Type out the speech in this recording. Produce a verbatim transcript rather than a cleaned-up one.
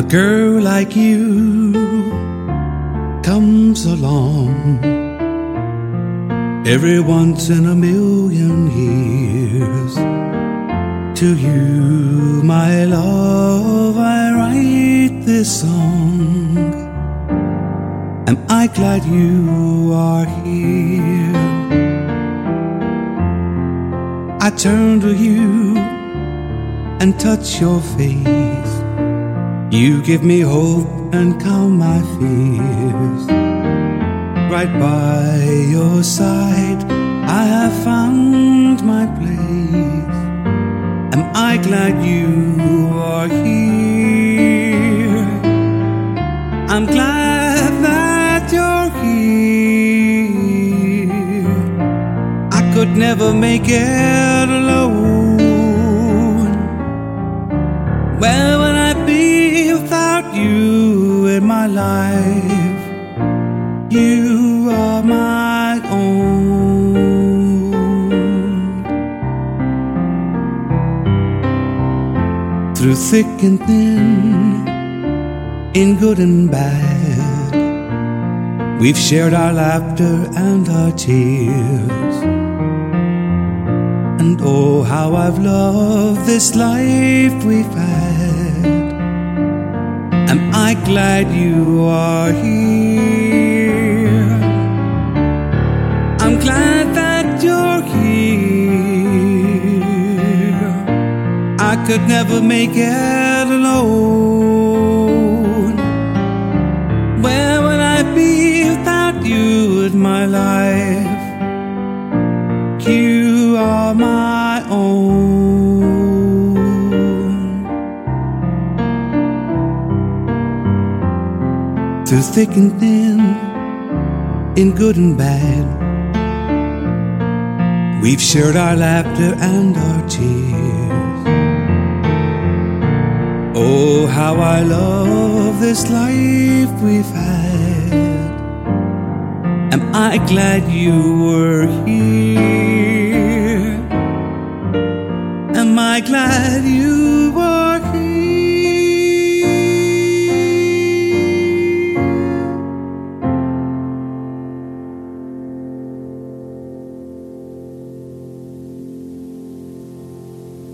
girl like you comes along every once in a million years. To you, my love, I write this song. Am I glad you are here? I turn to you and touch your face. You give me hope and calm my fears. Right by your side, I have found my place. Am I glad you are here? I'm glad that you're here. I could never make it alone. Where would I be without you in my life? You are my own. Through thick and thin, in good and bad, we've shared our laughter and our tears. And oh, how I've loved this life we've had. Am I glad you are here? I'm glad that you're here. I could never make it alone. Where would I be without you in my life? You are my own. Through thick and thin, in good and bad, we've shared our laughter and our tears. Oh, how I love this life we've had. Am I glad you were here? Am I glad you